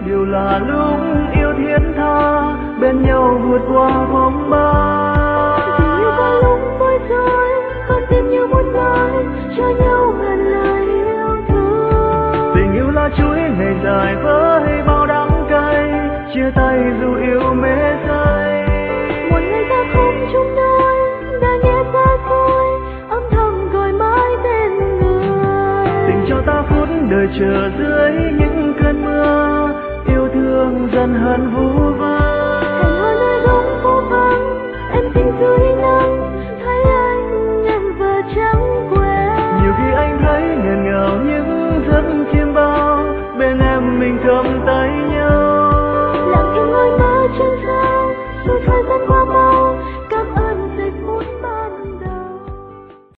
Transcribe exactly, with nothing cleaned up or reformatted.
điều là lúc yêu thiết tha bên nhau vượt qua phong ba. Tình yêu có lúc bối rối, con tim như muốn nói cho nhau ngàn lời yêu thương. Tình yêu là chuỗi ngày dài với bao đắng cay, chia tay dù yêu mê say. Một ngày ta không chung đôi, đã nghe xa xôi, âm thầm gọi mãi tên người. Tình cho ta phút đời chờ dưới những cơn mưa, yêu thương dần hận vu vơ. Hẹn hò nơi góc phố vắng, em xin dưới nắng, thấy anh nhận vợ trắng quên. Nhiều khi anh thấy nghẹn ngào những giấc chiêm bao, bên em mình cầm tay